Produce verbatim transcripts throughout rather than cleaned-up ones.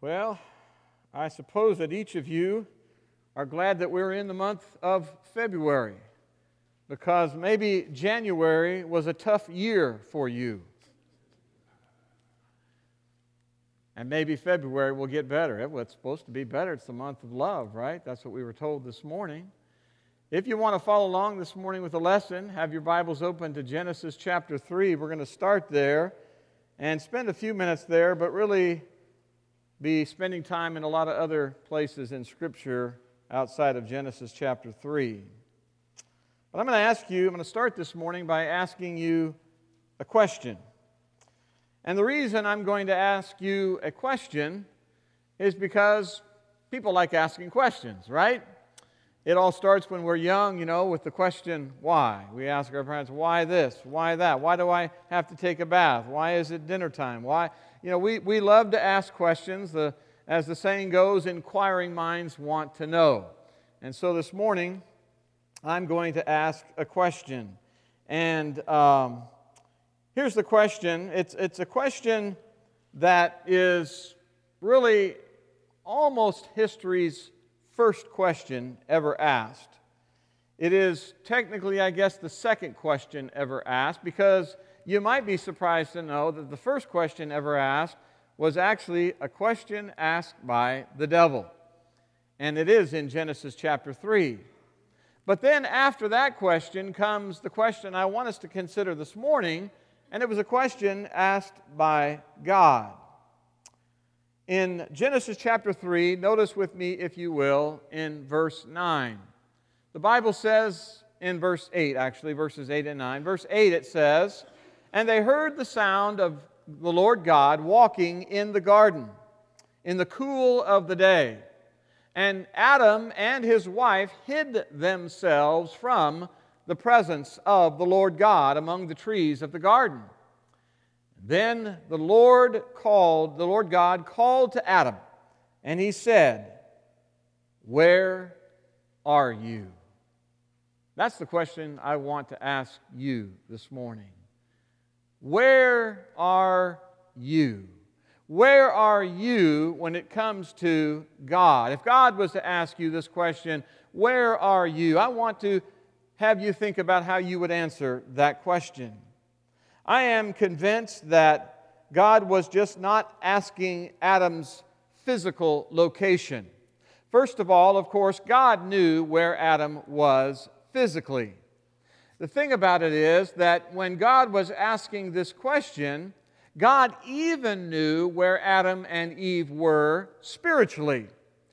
Well, I suppose that each of you are glad that we're in the month of February, because maybe January was a tough year for you. And maybe February will get better. Well, it's supposed to be better. It's the month of love, right? That's what we were told this morning. If you want to follow along this morning with the lesson, have your Bibles open to Genesis chapter three. We're going to start there and spend a few minutes there, but really be spending time in a lot of other places in Scripture outside of Genesis chapter three. But I'm going to ask you, I'm going to start this morning by asking you a question. And the reason I'm going to ask you a question is because people like asking questions, right? It all starts when we're young, you know, with the question, why? We ask our parents, why this? Why that? Why do I have to take a bath? Why is it dinner time? Why? You know, we, we love to ask questions. The, as the saying goes, inquiring minds want to know. And so this morning, I'm going to ask a question. And um, here's the question. It's, it's a question that is really almost history's first question ever asked. It is technically, I guess, the second question ever asked, because you might be surprised to know that the first question ever asked was actually a question asked by the devil. And it is in Genesis chapter three. But then after that question comes the question I want us to consider this morning, and it was a question asked by God. In Genesis chapter three, notice with me, if you will, in verse nine. The Bible says in verse eight, actually, verses eight and nine. Verse eight, it says, "And they heard the sound of the Lord God walking in the garden in the cool of the day. And Adam and his wife hid themselves from the presence of the Lord God among the trees of the garden. Then the Lord called, the Lord God called to Adam, and he said, 'Where are you?'" That's the question I want to ask you this morning. Where are you? Where are you when it comes to God? If God was to ask you this question, where are you? I want to have you think about how you would answer that question. I am convinced that God was just not asking Adam's physical location. First of all, of course, God knew where Adam was physically. The thing about it is that when God was asking this question, God even knew where Adam and Eve were spiritually.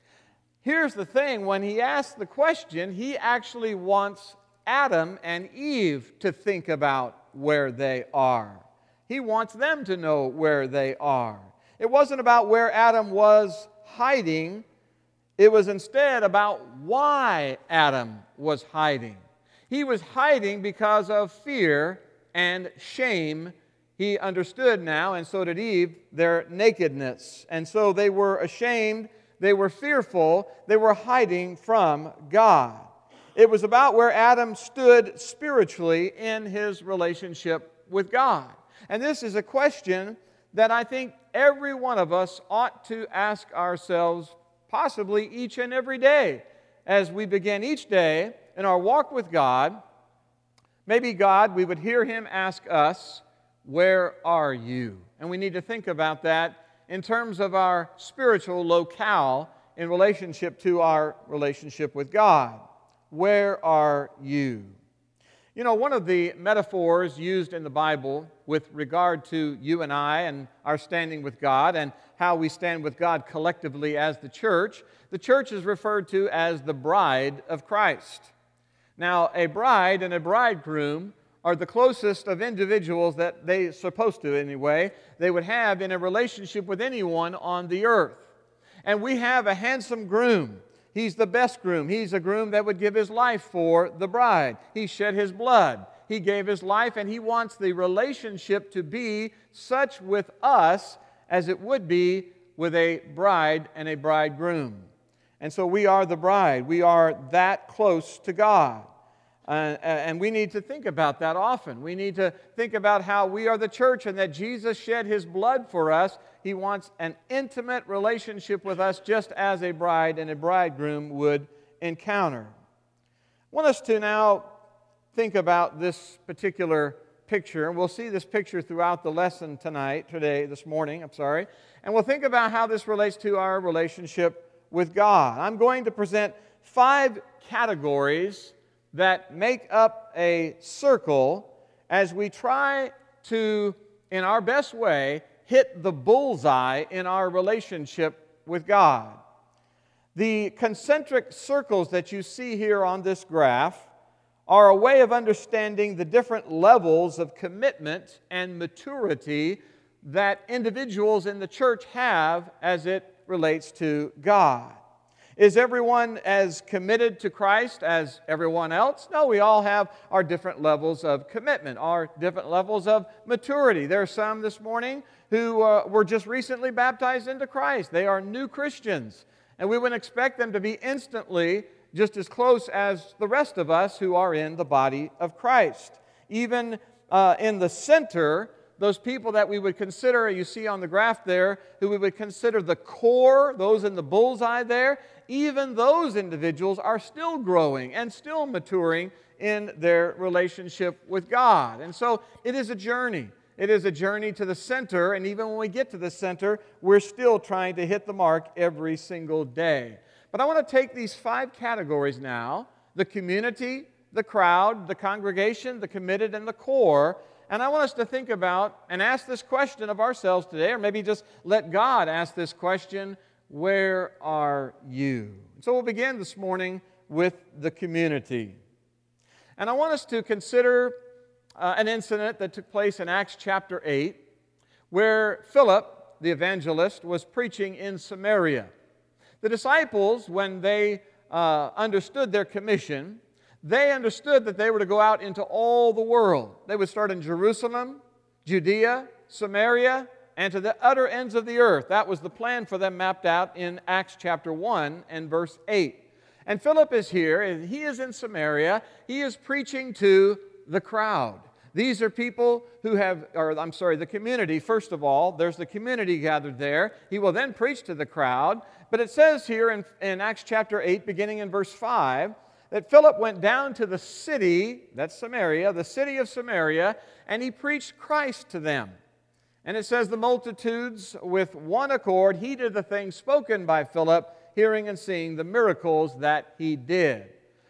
Here's the thing, when He asked the question, He actually wants Adam and Eve to think about where they are. He wants them to know where they are. It wasn't about where Adam was hiding. It was instead about why Adam was hiding. He was hiding because of fear and shame. He understood now, and so did Eve, their nakedness. And so they were ashamed, they were fearful, they were hiding from God. It was about where Adam stood spiritually in his relationship with God. And this is a question that I think every one of us ought to ask ourselves, possibly each and every day, as we begin each day in our walk with God. Maybe God, we would hear Him ask us, "Where are you?" And we need to think about that in terms of our spiritual locale in relationship to our relationship with God. Where are you? You know, one of the metaphors used in the Bible with regard to you and I and our standing with God and how we stand with God collectively as the church, the church is referred to as the bride of Christ. Now, a bride and a bridegroom are the closest of individuals that they're supposed to, anyway, they would have in a relationship with anyone on the earth. And we have a handsome groom. He's the best groom. He's a groom that would give his life for the bride. He shed his blood. He gave his life, and he wants the relationship to be such with us as it would be with a bride and a bridegroom. And so we are the bride. We are that close to God. Uh, and we need to think about that often. We need to think about how we are the church and that Jesus shed His blood for us. He wants an intimate relationship with us, just as a bride and a bridegroom would encounter. I want us to now think about this particular picture, and we'll see this picture throughout the lesson tonight, today, this morning, I'm sorry, and we'll think about how this relates to our relationship with God. I'm going to present five categories that make up a circle as we try to, in our best way, hit the bullseye in our relationship with God. The concentric circles that you see here on this graph are a way of understanding the different levels of commitment and maturity that individuals in the church have as it relates to God. Is everyone as committed to Christ as everyone else? No, we all have our different levels of commitment, our different levels of maturity. There are some this morning who uh, were just recently baptized into Christ. They are new Christians, and we would expect them to be instantly just as close as the rest of us who are in the body of Christ. Even uh, in the center, those people that we would consider, you see on the graph there, who we would consider the core, those in the bullseye there, even those individuals are still growing and still maturing in their relationship with God. And so it is a journey. It is a journey to the center, and even when we get to the center, we're still trying to hit the mark every single day. But I want to take these five categories now, the community, the crowd, the congregation, the committed, and the core, and I want us to think about and ask this question of ourselves today, or maybe just let God ask this question, where are you? So we'll begin this morning with the community. And I want us to consider uh, an incident that took place in Acts chapter eight, where Philip, the evangelist, was preaching in Samaria. The disciples, when they uh, understood their commission, they understood that they were to go out into all the world. They would start in Jerusalem, Judea, Samaria, and to the utter ends of the earth. That was the plan for them mapped out in Acts chapter one and verse eight. And Philip is here, and he is in Samaria. He is preaching to the crowd. These are people who have, or I'm sorry, the community, first of all. There's the community gathered there. He will then preach to the crowd. But it says here in, in Acts chapter eight, beginning in verse five, that Philip went down to the city, that's Samaria, the city of Samaria, and he preached Christ to them. And it says the multitudes with one accord heeded the things spoken by Philip, hearing and seeing the miracles that he did.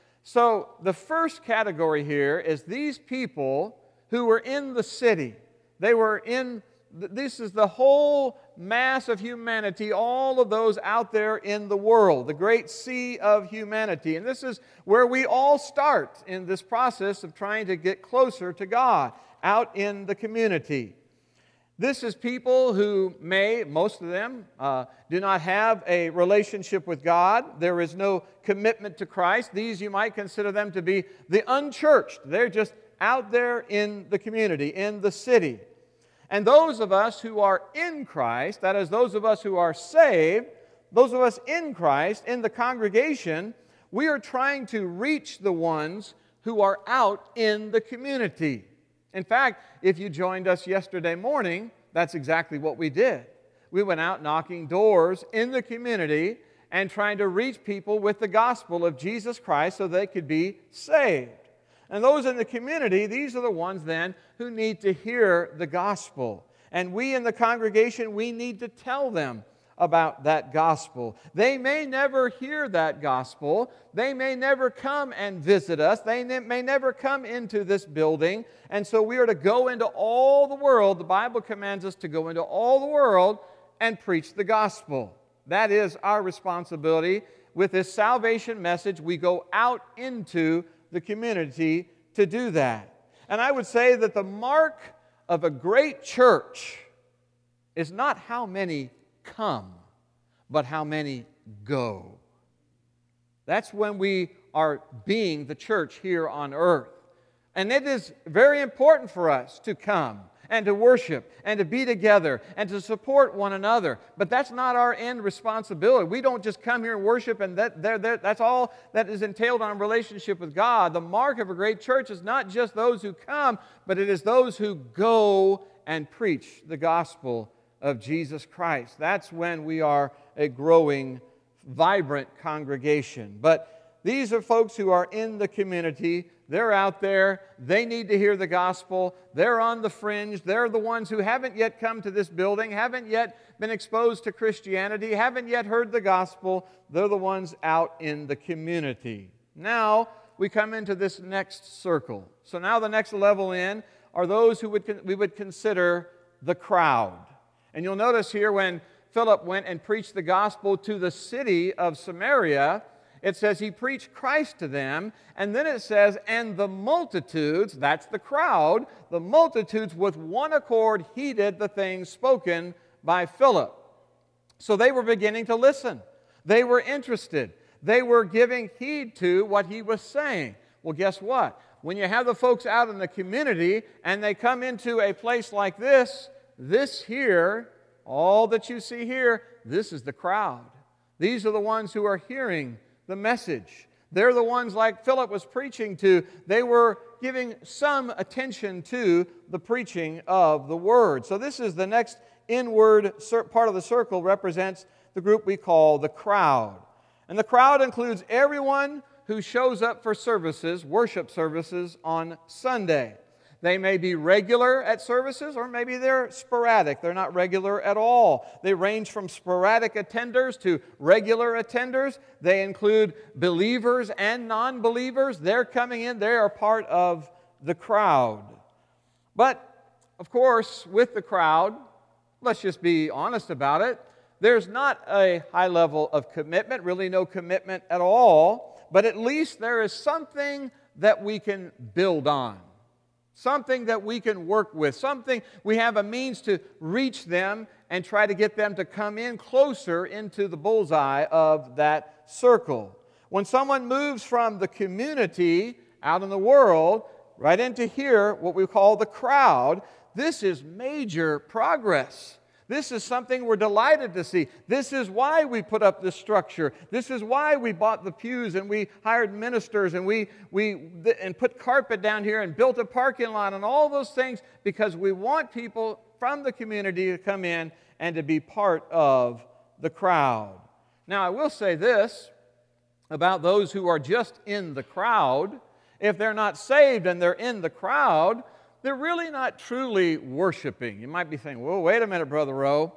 So the first category here is these people who were in the city. They were in, this is the whole mass of humanity, all of those out there in the world, the great sea of humanity. And this is where we all start in this process of trying to get closer to God, out in the community. This is people who may, most of them, uh, do not have a relationship with God. There is no commitment to Christ. These, you might consider them to be the unchurched. They're just out there in the community, in the city. And those of us who are in Christ, that is, those of us who are saved, those of us in Christ, in the congregation, we are trying to reach the ones who are out in the community. In fact, if you joined us yesterday morning, that's exactly what we did. We went out knocking doors in the community and trying to reach people with the gospel of Jesus Christ so they could be saved. And those in the community, these are the ones then who need to hear the gospel. And we in the congregation, we need to tell them about that gospel. They may never hear that gospel. They may never come and visit us. They ne- may never come into this building. And so we are to go into all the world. The Bible commands us to go into all the world and preach the gospel. That is our responsibility. With this salvation message, we go out into the community to do that. And I would say that the mark of a great church is not how many come, but how many go. That's when we are being the church here on earth. And it is very important for us to come and to worship and to be together and to support one another. But that's not our end responsibility. We don't just come here and worship and that, that, that, that's all that is entailed on a relationship with God. The mark of a great church is not just those who come, but it is those who go and preach the gospel of Jesus Christ. That's when we are a growing, vibrant congregation. But these are folks who are in the community. They're out there. They need to hear the gospel. They're on the fringe. They're the ones who haven't yet come to this building, haven't yet been exposed to Christianity, haven't yet heard the gospel. They're the ones out in the community. Now we come into this next circle. So now the next level in are those who would we would consider the crowd. And you'll notice here when Philip went and preached the gospel to the city of Samaria, it says he preached Christ to them, and then it says, and the multitudes, that's the crowd, the multitudes with one accord heeded the things spoken by Philip. So they were beginning to listen. They were interested. They were giving heed to what he was saying. Well, guess what? When you have the folks out in the community and they come into a place like this, this here, all that you see here, this is the crowd. These are the ones who are hearing the message. They're the ones like Philip was preaching to. They were giving some attention to the preaching of the Word. So this is the next inward part of the circle, represents the group we call the crowd. And the crowd includes everyone who shows up for services, worship services on Sunday. They may be regular at services, or maybe they're sporadic. They're not regular at all. They range from sporadic attenders to regular attenders. They include believers and non-believers. They're coming in. They are part of the crowd. But, of course, with the crowd, let's just be honest about it, there's not a high level of commitment, really no commitment at all, but at least there is something that we can build on. Something that we can work with, something we have a means to reach them and try to get them to come in closer into the bullseye of that circle. When someone moves from the community out in the world right into here, what we call the crowd, this is major progress. This is something we're delighted to see. This is why we put up this structure. This is why we bought the pews and we hired ministers and we, we and put carpet down here and built a parking lot and all those things, because we want people from the community to come in and to be part of the crowd. Now, I will say this about those who are just in the crowd. If they're not saved and they're in the crowd, they're really not truly worshiping. You might be thinking, well, wait a minute, Brother Rowe.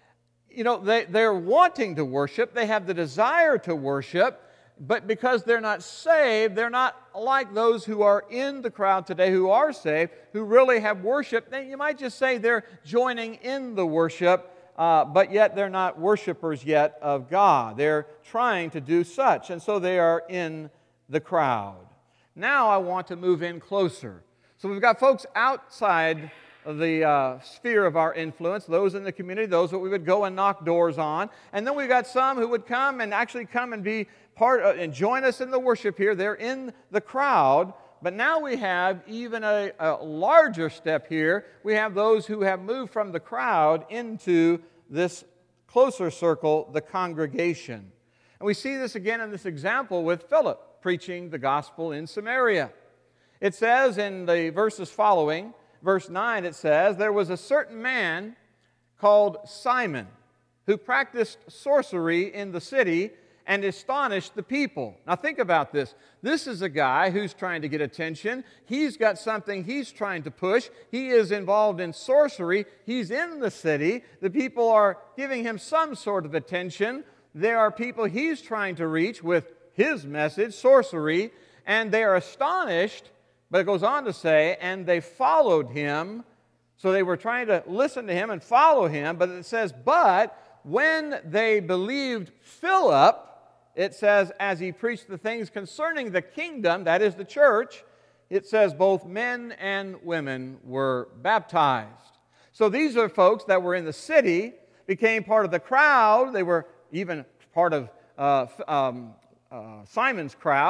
You know, they, they're wanting to worship. They have the desire to worship. But because they're not saved, they're not like those who are in the crowd today who are saved, who really have worship. Then you might just say they're joining in the worship, uh, but yet they're not worshipers yet of God. They're trying to do such, and so they are in the crowd. Now I want to move in closer. So we've got folks outside of the uh, sphere of our influence, those in the community, those that we would go and knock doors on. And then we've got some who would come and actually come and be part of, and join us in the worship here. They're in the crowd. But now we have even a, a larger step here. We have those who have moved from the crowd into this closer circle, the congregation. And we see this again in this example with Philip preaching the gospel in Samaria. It says in the verses following, verse nine, it says, there was a certain man called Simon who practiced sorcery in the city and astonished the people. Now think about this. This is a guy who's trying to get attention. He's got something he's trying to push. He is involved in sorcery. He's in the city. The people are giving him some sort of attention. There are people he's trying to reach with his message, sorcery, and they are astonished. But it goes on to say, and they followed him. So they were trying to listen to him and follow him. But it says, but when they believed Philip, it says, as he preached the things concerning the kingdom, that is the church, it says both men and women were baptized. So these are folks that were in the city, became part of the crowd. They were even part of uh, um, uh, Simon's crowd.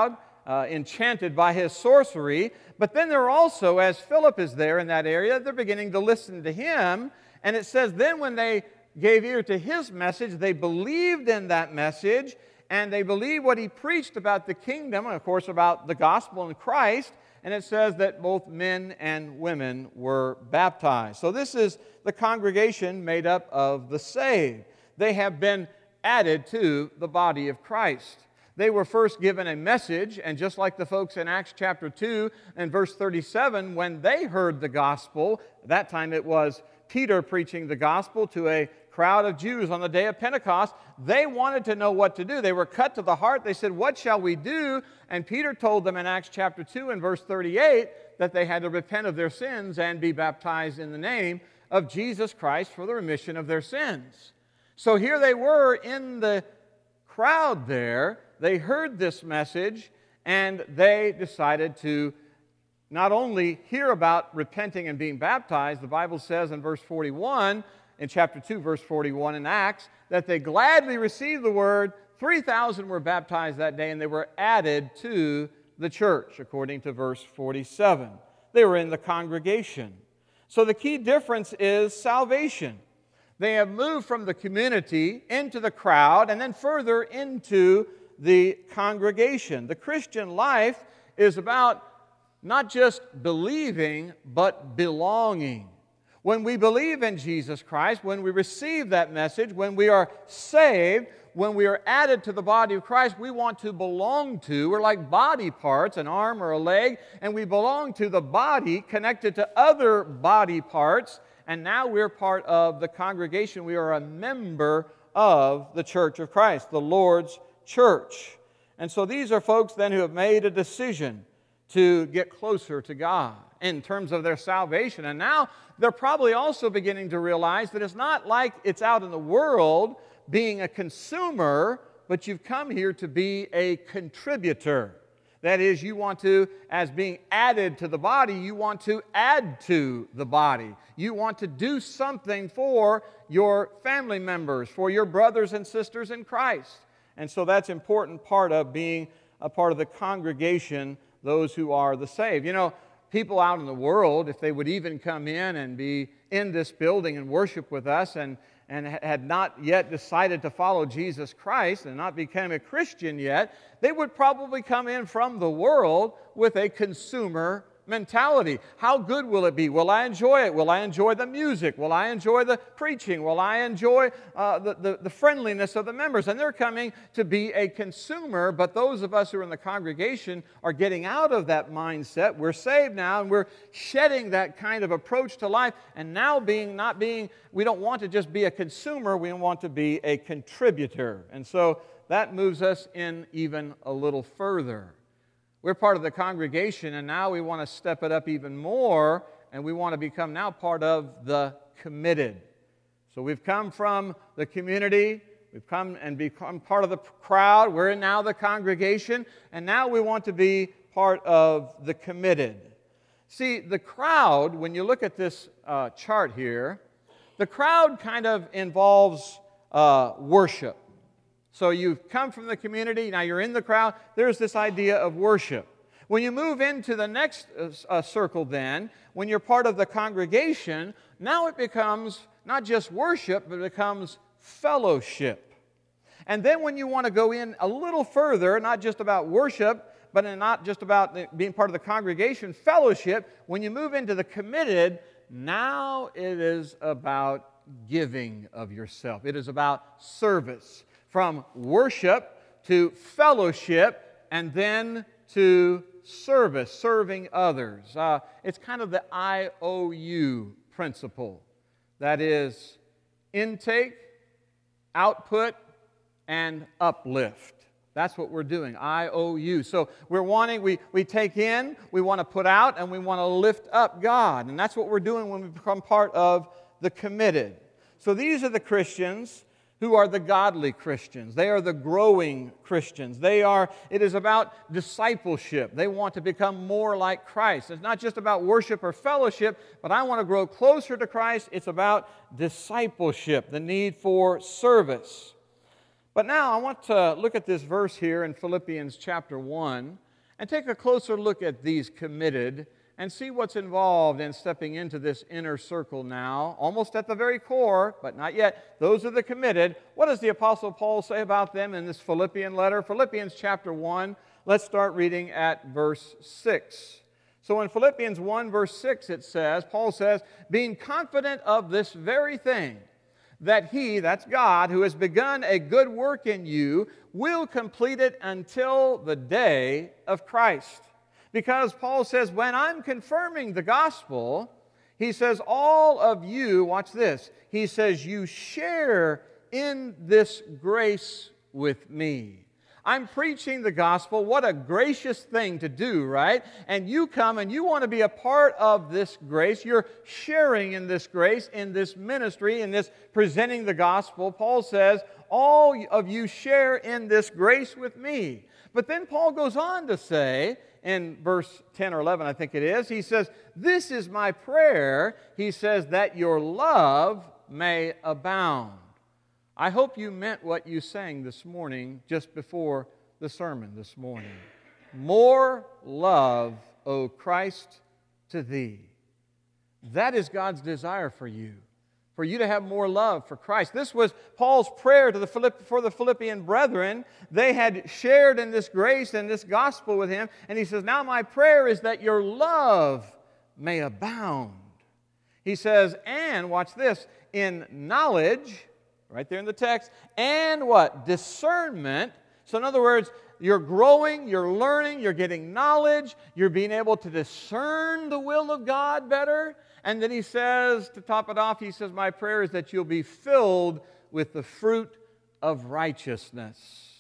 uh, enchanted by his sorcery. But then they're also, as Philip is there in that area, they're beginning to listen to him. And it says, then when they gave ear to his message, they believed in that message, and they believed what he preached about the kingdom, and of course about the gospel and Christ. And it says that both men and women were baptized. So this is the congregation made up of the saved. They have been added to the body of Christ. They were first given a message, and just like the folks in Acts chapter two and verse thirty-seven, when they heard the gospel, that time it was Peter preaching the gospel to a crowd of Jews on the day of Pentecost, they wanted to know what to do. They were cut to the heart. They said, what shall we do? And Peter told them in Acts chapter two and verse thirty-eight that they had to repent of their sins and be baptized in the name of Jesus Christ for the remission of their sins. So here they were in the crowd there. They heard this message, and they decided to not only hear about repenting and being baptized. The Bible says in verse forty-one, in chapter two, verse forty-one in Acts, that they gladly received the word. three thousand were baptized that day, and they were added to the church, according to verse forty-seven. They were in the congregation. So the key difference is salvation. They have moved from the community into the crowd and then further into the congregation. The Christian life is about not just believing, but belonging. When we believe in Jesus Christ, when we receive that message, when we are saved, when we are added to the body of Christ, we want to belong to. We're like body parts, an arm or a leg, and we belong to the body connected to other body parts, and now we're part of the congregation. We are a member of the church of Christ, the Lord's church. And so these are folks then who have made a decision to get closer to God in terms of their salvation. And now they're probably also beginning to realize that it's not like it's out in the world being a consumer, but you've come here to be a contributor. That is, you want to, as being added to the body, you want to add to the body. You want to do something for your family members, for your brothers and sisters in Christ. And so that's an important part of being a part of the congregation, those who are the saved. You know, people out in the world, if they would even come in and be in this building and worship with us and, and had not yet decided to follow Jesus Christ and not become a Christian yet, they would probably come in from the world with a consumer mentality. How good will it be? Will I enjoy it? Will I enjoy the music? Will I enjoy the preaching? Will I enjoy uh, the, the, the friendliness of the members? And they're coming to be a consumer, but those of us who are in the congregation are getting out of that mindset. We're saved now, and we're shedding that kind of approach to life, and now being not being, we don't want to just be a consumer, we want to be a contributor. And so that moves us in even a little further. We're part of the congregation, and now we want to step it up even more, and we want to become now part of the committed. So we've come from the community, we've come and become part of the crowd, we're now the congregation, and now we want to be part of the committed. See, the crowd, when you look at this uh, chart here, the crowd kind of involves uh, worship. So you've come from the community, now you're in the crowd, there's this idea of worship. When you move into the next uh, circle then, when you're part of the congregation, now it becomes not just worship, but it becomes fellowship. And then when you want to go in a little further, not just about worship, but not just about being part of the congregation, fellowship, when you move into the committed, now it is about giving of yourself. It is about service. From worship to fellowship and then to service, serving others. Uh, it's kind of the I O U principle. That is intake, output, and uplift. That's what we're doing, I O U. So we're wanting, we, we take in, we want to put out, and we want to lift up God. And that's what we're doing when we become part of the committed. So these are the Christians who are the godly Christians. They are the growing Christians. They are, it is about discipleship. They want to become more like Christ. It's not just about worship or fellowship, but I want to grow closer to Christ. It's about discipleship, the need for service. But now I want to look at this verse here in Philippians chapter one, and take a closer look at these committed and see what's involved in stepping into this inner circle now, almost at the very core, but not yet. Those are the committed. What does the Apostle Paul say about them in this Philippian letter? Philippians chapter one, let's start reading at verse six. So in Philippians one, verse six, it says, Paul says, being confident of this very thing, that He, that's God, who has begun a good work in you, will complete it until the day of Christ. Because Paul says, when I'm confirming the gospel, he says, all of you, watch this, he says, you share in this grace with me. I'm preaching the gospel. What a gracious thing to do, right? And you come and you want to be a part of this grace. You're sharing in this grace, in this ministry, in this presenting the gospel. Paul says, all of you share in this grace with me. But then Paul goes on to say, in verse ten or eleven, I think it is, he says, this is my prayer, he says, that your love may abound. I hope you meant what you sang this morning just before the sermon this morning. More love, O Christ, to thee. That is God's desire for you, for you to have more love for Christ. This was Paul's prayer to the Philipp- for the Philippian brethren. They had shared in this grace and this gospel with him, and he says, now my prayer is that your love may abound. He says, and, watch this, in knowledge, right there in the text, and what? Discernment. So in other words, you're growing, you're learning, you're getting knowledge, you're being able to discern the will of God better. And then he says, to top it off, he says, my prayer is that you'll be filled with the fruit of righteousness.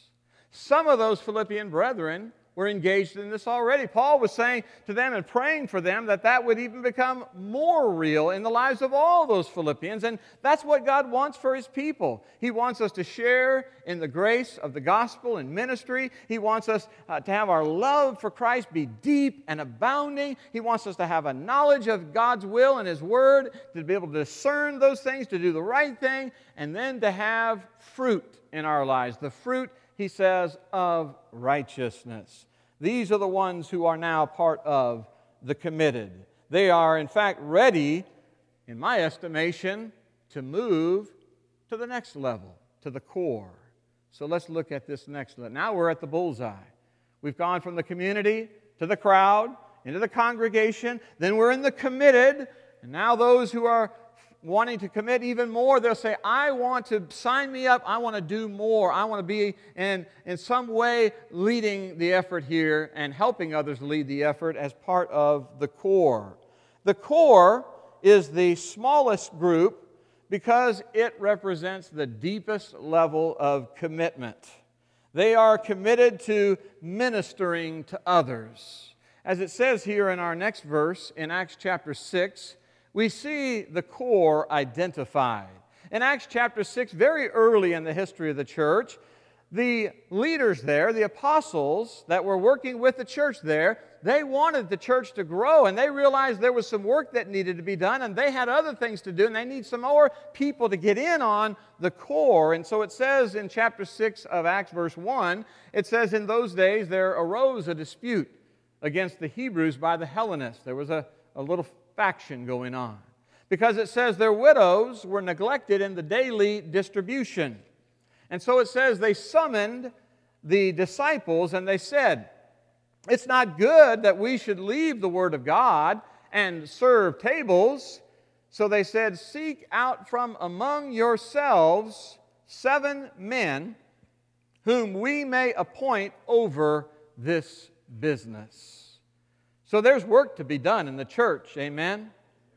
Some of those Philippian brethren were engaged in this already. Paul was saying to them and praying for them that that would even become more real in the lives of all those Philippians. And that's what God wants for His people. He wants us to share in the grace of the gospel and ministry. He wants us uh, to have our love for Christ be deep and abounding. He wants us to have a knowledge of God's will and His Word, to be able to discern those things, to do the right thing, and then to have fruit in our lives. The fruit, he says, of righteousness. These are the ones who are now part of the committed. They are, in fact, ready, in my estimation, to move to the next level, to the core. So let's look at this next level. Now we're at the bullseye. We've gone from the community to the crowd, into the congregation. Then we're in the committed. And now those who are wanting to commit even more, they'll say, I want to sign me up, I want to do more, I want to be in, in some way leading the effort here and helping others lead the effort as part of the core. The core is the smallest group because it represents the deepest level of commitment. They are committed to ministering to others. As it says here in our next verse, in Acts chapter six, we see the core identified. In Acts chapter six, very early in the history of the church, the leaders there, the apostles that were working with the church there, they wanted the church to grow, and they realized there was some work that needed to be done, and they had other things to do, and they need some more people to get in on the core. And so it says in chapter six of Acts, verse one, it says, in those days there arose a dispute against the Hebrews by the Hellenists. There was a, a little faction going on, because it says their widows were neglected in the daily distribution. And so it says they summoned the disciples and they said, it's not good that we should leave the Word of God and serve tables. So they said, seek out from among yourselves seven men whom we may appoint over this business. So there's work to be done in the church, amen?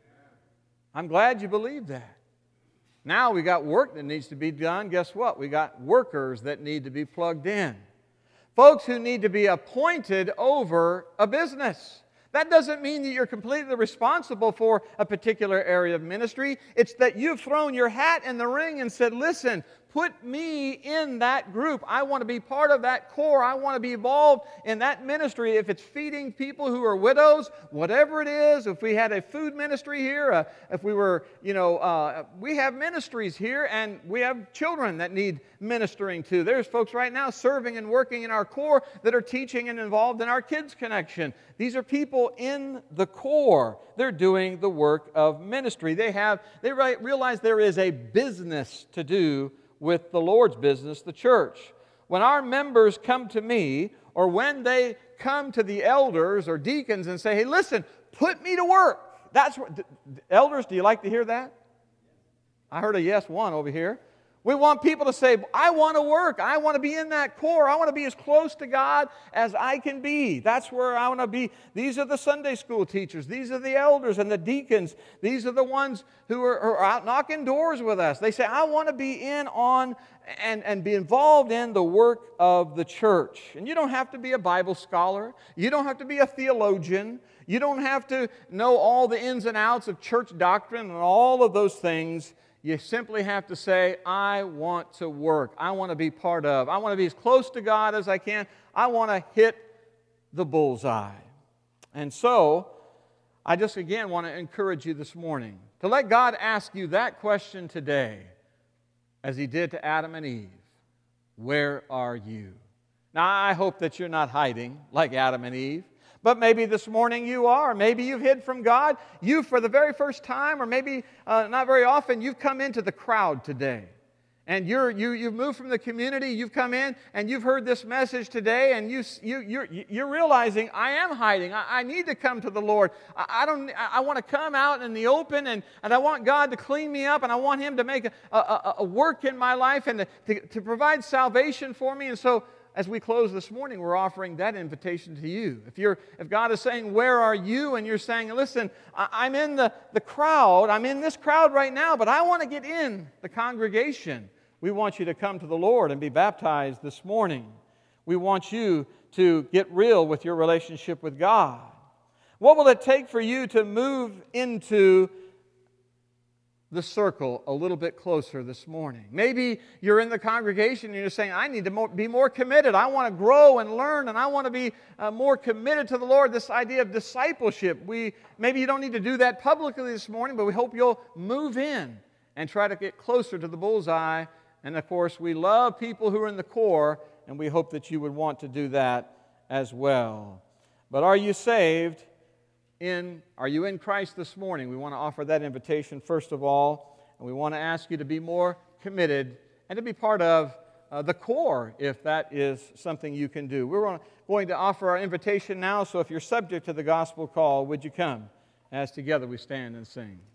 I'm glad you believe that. Now we got work that needs to be done. Guess what? We got workers that need to be plugged in. Folks who need to be appointed over a business. That doesn't mean that you're completely responsible for a particular area of ministry. It's that you've thrown your hat in the ring and said, listen, put me in that group. I want to be part of that core. I want to be involved in that ministry. If it's feeding people who are widows, whatever it is, if we had a food ministry here, uh, if we were, you know, uh, we have ministries here, and we have children that need ministering to. There's folks right now serving and working in our core that are teaching and involved in our kids' connection. These are people in the core. They're doing the work of ministry. They have, they realize there is a business to do with the Lord's business, the church. When our members come to me, or when they come to the elders or deacons and say, hey, listen, put me to work. That's what, elders, do you like to hear that? I heard a yes one over here. We want people to say, I want to work. I want to be in that core. I want to be as close to God as I can be. That's where I want to be. These are the Sunday school teachers. These are the elders and the deacons. These are the ones who are, are out knocking doors with us. They say, I want to be in on and, and be involved in the work of the church. And you don't have to be a Bible scholar. You don't have to be a theologian. You don't have to know all the ins and outs of church doctrine and all of those things. You simply have to say, I want to work. I want to be part of. I want to be as close to God as I can. I want to hit the bullseye. And so, I just again want to encourage you this morning to let God ask you that question today, as He did to Adam and Eve. Where are you? Now, I hope that you're not hiding like Adam and Eve. But maybe this morning you are. Maybe you've hid from God. You, for the very first time, or maybe uh, not very often, you've come into the crowd today. And you're, you, you've moved from the community, you've come in, and you've heard this message today, and you, you, you're, you're realizing, I am hiding. I, I need to come to the Lord. I, I, don't, I, I want to come out in the open, and, and I want God to clean me up, and I want Him to make a, a, a work in my life and to, to, to provide salvation for me. And so, as we close this morning, we're offering that invitation to you. If you're, if God is saying, where are you? And you're saying, listen, I'm in the, the crowd. I'm in this crowd right now, but I want to get in the congregation. We want you to come to the Lord and be baptized this morning. We want you to get real with your relationship with God. What will it take for you to move into the circle a little bit closer this morning? Maybe you're in the congregation and you're saying, I need to more, be more committed. I want to grow and learn, and I want to be uh, more committed to the Lord. This idea of discipleship. We, maybe you don't need to do that publicly this morning, but we hope you'll move in and try to get closer to the bullseye. And of course, we love people who are in the core, and we hope that you would want to do that as well. But are you saved? In, are you in Christ this morning? We want to offer that invitation first of all, and we want to ask you to be more committed and to be part of uh, the core, if that is something you can do. We're going to offer our invitation now, so if you're subject to the gospel call, would you come as together we stand and sing?